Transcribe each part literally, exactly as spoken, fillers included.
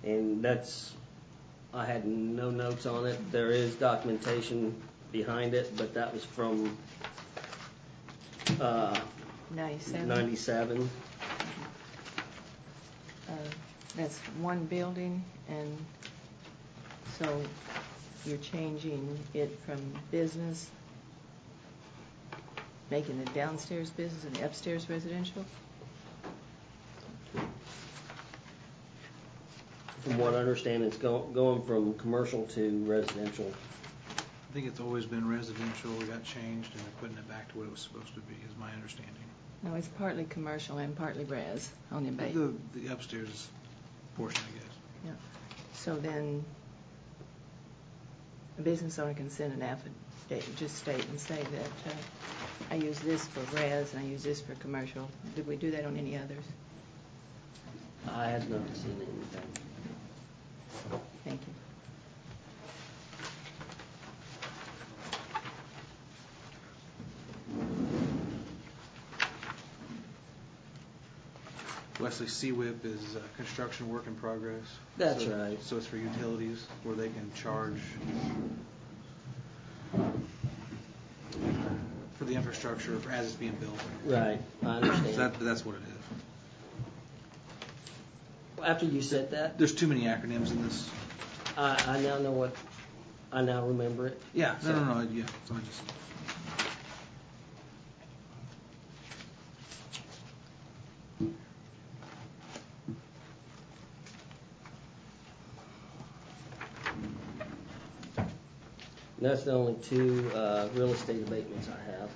And that's, I had no notes on it. There is documentation behind it, but that was from uh, ninety-seven. ninety-seven. Uh, that's one building, and so you're changing it from business, making the downstairs business and the upstairs residential? From what I understand, it's go, going from commercial to residential. I think it's always been residential. It got changed, and they're putting it back to what it was supposed to be, is my understanding. No, it's partly commercial and partly res on the bay. The, the upstairs portion, I guess. Yeah. So then a business owner can send an affidavit, just state and say that uh, I use this for res and I use this for commercial. Did we do that on any others? I have not seen anything. Thank you. Wesley C W I P is uh, construction work in progress. That's so, right. So it's for utilities where they can charge for the infrastructure as it's being built. Right, I understand. So that, that's what it is. After you said that, There's too many acronyms in this. I, I now know what, I now remember it. Yeah, no, So- no, no, yeah. So I just. That's the only two uh, real estate abatements I have.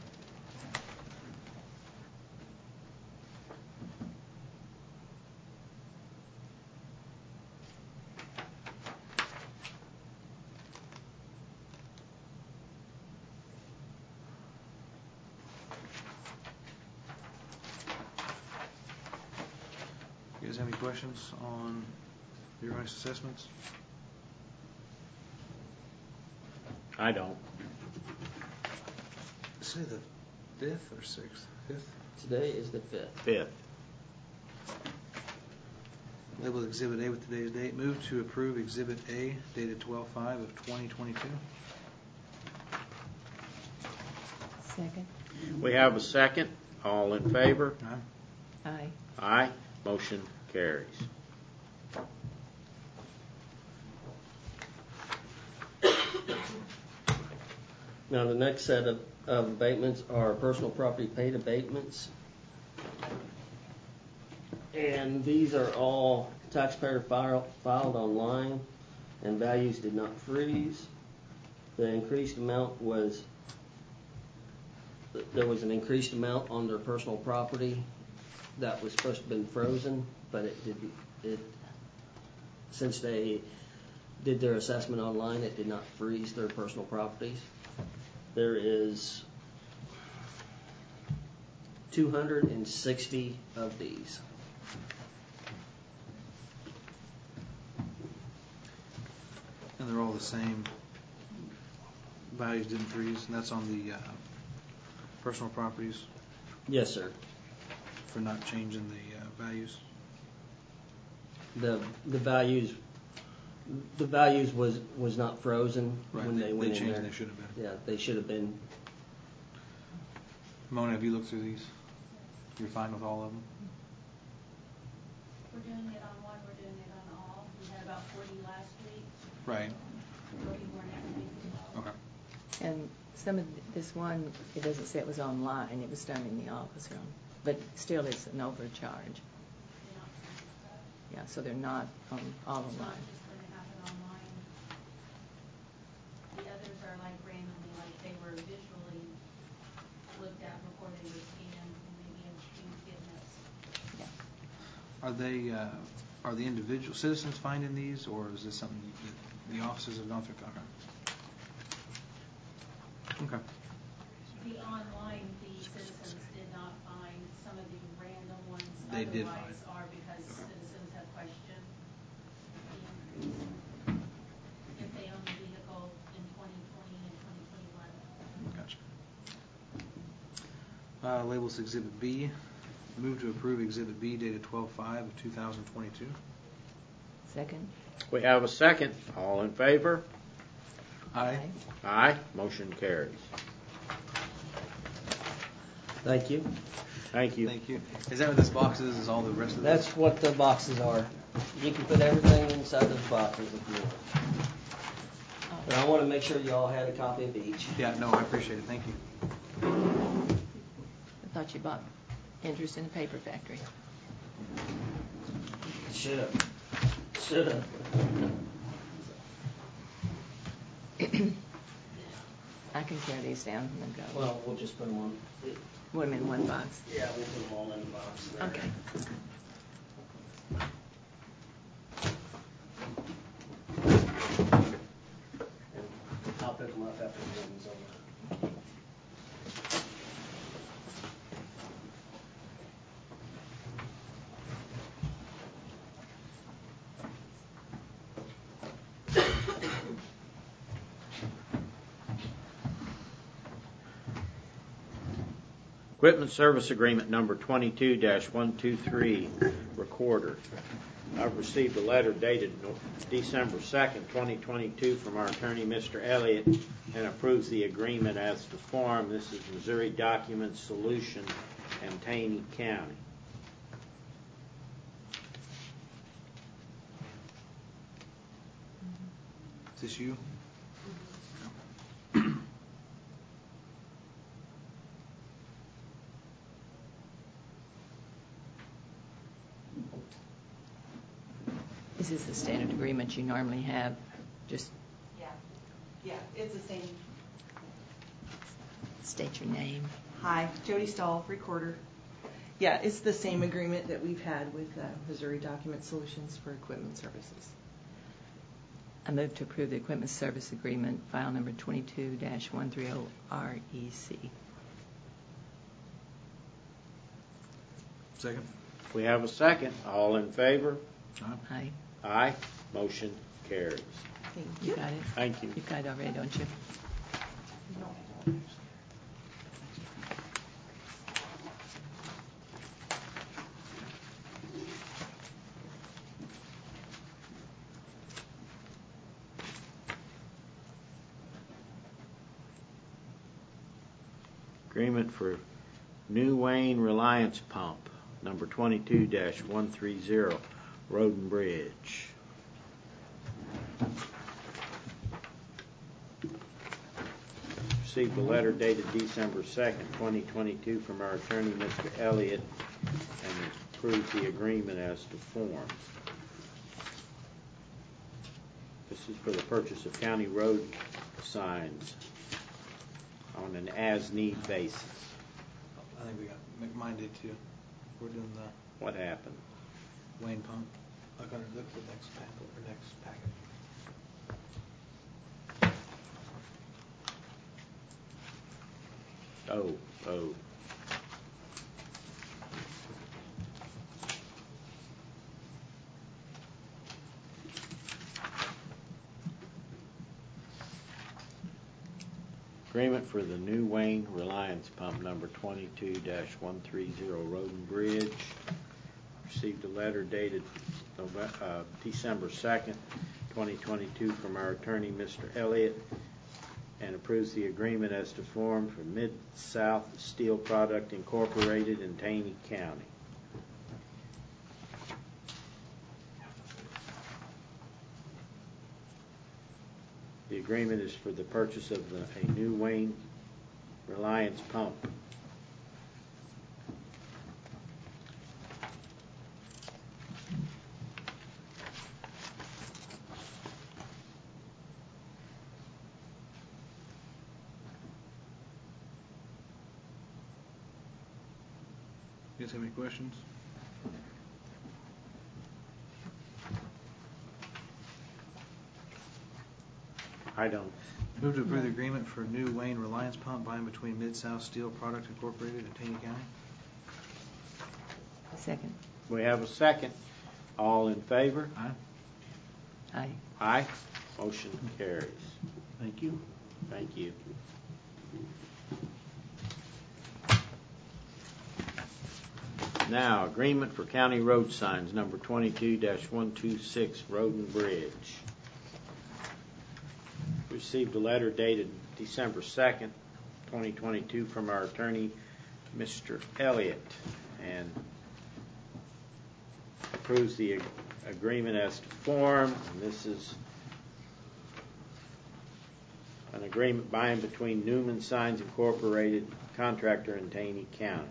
You guys have any questions on your guys' assessments? I don't. Say the fifth or sixth? Fifth? Today is the fifth. Fifth. Labeled Exhibit A with today's date. Move to approve Exhibit A dated twelve five of twenty twenty-two. Second. We have a second. All in favor? Aye. Aye. Aye. Motion carries. Now, the next set of, of abatements are personal property paid abatements. And these are all taxpayer file, filed online, and values did not freeze. The increased amount was, there was an increased amount on their personal property that was supposed to have been frozen, but it didn't, it, since they did their assessment online, it did not freeze their personal properties. There is two hundred sixty of these. And they're all the same. Values didn't freeze, and that's on the uh, personal properties Yes, sir. for not changing the uh, values. The the values the values was was not frozen Right, when they, they, they went in changed there. and they should have been. Yeah, they should have been. Mona, have you looked through these? You're fine with all of them? We're doing it on one, we're doing it on all. We had about forty last week, Right. forty more next week as well. Okay. And some of th- this one, it doesn't say it was online, it was done in the office room, but still it's an overcharge. They're not sending stuff. Yeah, so they're not on all It's not online. just going to happen online. The others are like randomly, like they were visually looked at before they were scanned, and maybe a few get missed. Yeah. Are they, uh, are the individual citizens finding these, or is this something that the offices have gone through? Okay. Okay. The online, the citizens did not find. Some of the random ones They did otherwise find. are because Okay. citizens have questioned the increase. If they own the vehicle in twenty twenty and twenty twenty-one. Gotcha. Uh, labels Exhibit B. Move to approve Exhibit B dated twelve five of two thousand twenty-two. Second. We have a second. All in favor? Aye. Aye. Motion carries. Thank you. Thank you. Thank you. Is that what this box is? Is all the rest of this? That's what the boxes are. You can put everything inside those boxes if you want. But I want to make sure you all had a copy of each. Yeah, no, I appreciate it. Thank you. I thought you bought interest in a paper factory. Should have. Should have. I can tear these down and then go. Well, we'll just put them on. Put them in one box. Yeah, we'll put them all in the box there. Okay. And I'll pick them up after the meeting's over. Equipment Service Agreement number twenty-two dash one two three, Recorder. I've received a letter dated December second, twenty twenty-two from our attorney, Mister Elliott, and approves the agreement as to form. This is Missouri Document Solution and Taney County. Is this you? Is this the standard agreement you normally have? Just Yeah, yeah, it's the same. state your name. Hi, Jody Stahl, recorder. Yeah, it's the same agreement that we've had with uh, Missouri Document Solutions for equipment services. I move to approve the equipment service agreement, file number twenty-two dash one three zero R E C. Second. We have a second. All in favor? Aye. Aye. Motion carries. Thank You you. got it? Thank you. You've got it already, don't you? No, I don't. Agreement for New Wayne Reliance Pump, number twenty-two dash one three zero, Road and Bridge. Received a letter dated December second, twenty twenty-two from our attorney, Mister Elliott, and approved the agreement as to form. This is for the purchase of county road signs on an as-need basis. I think we got, mine did too. We're doing the What happened? Wayne pump. Look under, look for the next pack, or next packet. Oh, oh. Agreement for the New Wayne Reliance Pump, number twenty-two dash one three zero, Road and Bridge. Received a letter dated November, uh, December second, twenty twenty-two from our attorney, Mister Elliott, and approves the agreement as to form for Mid-South Steel Product Incorporated in Taney County. The agreement is for the purchase of the, a New Wayne Reliance pump. You guys have any questions? I don't. Move to approve the agreement for New Wayne Reliance pump by and between Mid-South Steel Product Incorporated and Taney County. Second. We have a second. All in favor? Aye. Aye. Aye. Motion carries. Thank you. Thank you. Now, agreement for county road signs, number twenty-two dash one two six, Road and Bridge. Received a letter dated December second, twenty twenty-two from our attorney, Mister Elliott, and approves the ag- agreement as to form. And this is an agreement by and between Newman Signs Incorporated, contractor in Taney County,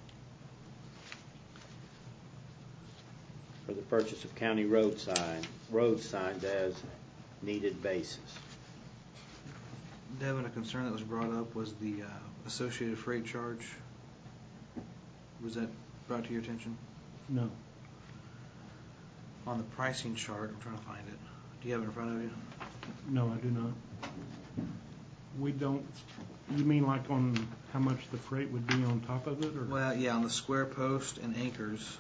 for the purchase of county road sign, road signs as needed basis. Devin, a concern that was brought up was the uh, associated freight charge. Was that brought to your attention? No. On the pricing chart, I'm trying to find it. Do you have it in front of you? No, I do not. We don't, you mean like on how much the freight would be on top of it, or? Well, yeah, on the square post and anchors,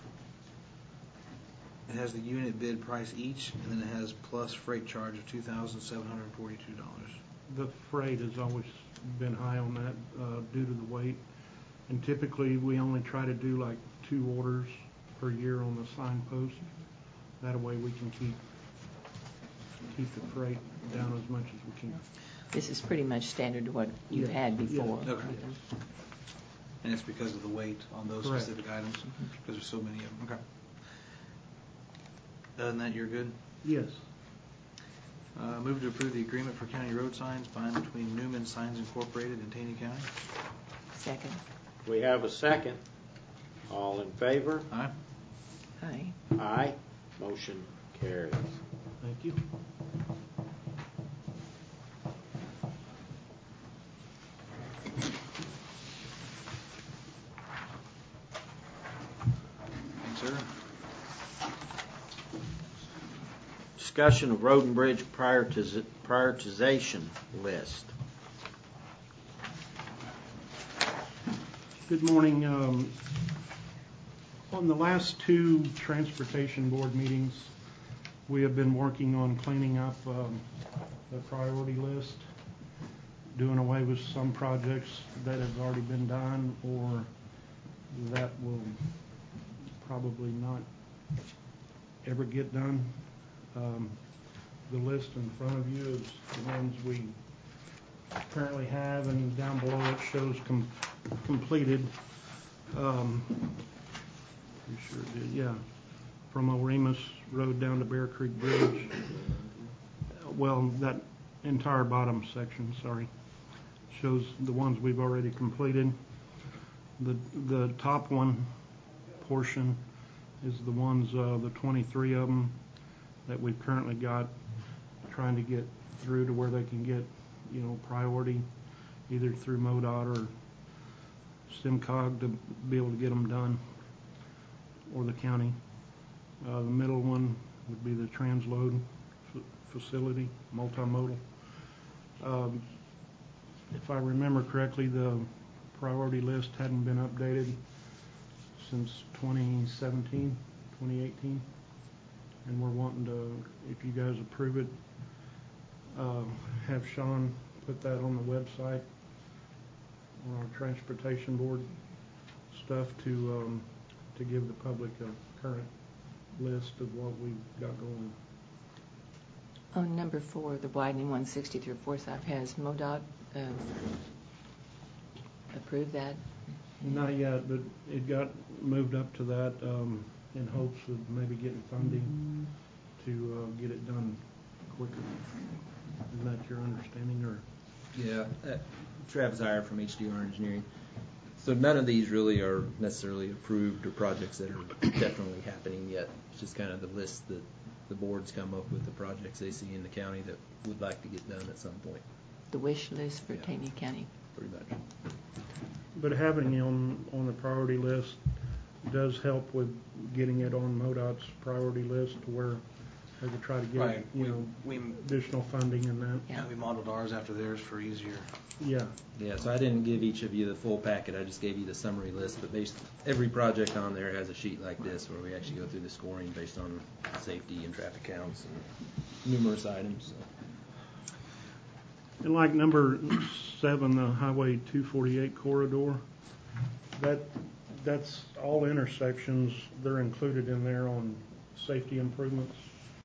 it has the unit bid price each, and then it has plus freight charge of two thousand seven hundred forty-two dollars. The freight has always been high on that uh, due to the weight. And typically, we only try to do like two orders per year on the signpost. That way we can keep keep the freight down as much as we can. This is pretty much standard to what you've Yeah, had before. yeah. Okay. And it's because of the weight on those Correct. specific items, because there's so many of them. Okay. Other than that, you're good? Yes. Uh, move to approve the agreement for county road signs by and between Newman Signs Incorporated and Taney County. Second. We have a second. All in favor? Aye. Aye. Aye. Motion carries. Thank you. Thanks, sir. Discussion of road and bridge prioritiz- prioritization list. Good morning. Um, on the last two Transportation Board meetings, we have been working on cleaning up um, the priority list, doing away with some projects that have already been done or that will probably not ever get done. Um, the list in front of you is the ones we currently have, and down below it shows com- completed. Um, I'm sure it did, yeah. From Oremus Road down to Bear Creek Bridge. Well, that entire bottom section, sorry, shows the ones we've already completed. The the top one portion is the ones, uh, the twenty-three of them that we've currently got, trying to get through to where they can get, you know, priority, either through MoDOT or SimCog to be able to get them done, or the county. Uh, the middle one would be the transload f- facility, multimodal. Um, if I remember correctly, the priority list hadn't been updated since twenty seventeen, twenty eighteen, and we're wanting to, if you guys approve it, uh, have Sean put that on the website on our transportation board stuff to um, to give the public a current list of what we've got going. On number four, the widening one sixty through Forsyth, has MoDOT uh, approved that? Not yet, but it got moved up to that um, in hopes of maybe getting funding to uh, get it done quicker. Is that your understanding, or? Yeah, uh, Travis Iyer from H D R Engineering. So none of these really are necessarily approved or projects that are definitely happening yet. It's just kind of the list that the boards come up with, the projects they see in the county that would like to get done at some point, The wish list for Yeah. Taney County. pretty much. But having it on, on the priority list does help with getting it on MoDOT's priority list to where they could try to get, Right. you We- know, we- additional funding and that. Yeah. We modeled ours after theirs for easier. Yeah. Yeah, so I didn't give each of you the full packet. I just gave you the summary list. But based, every project on there has a sheet like this where we actually go through the scoring based on safety and traffic counts and numerous items. So. And like number seven, the Highway two forty-eight corridor, that that's all intersections, they're included in there on safety improvements.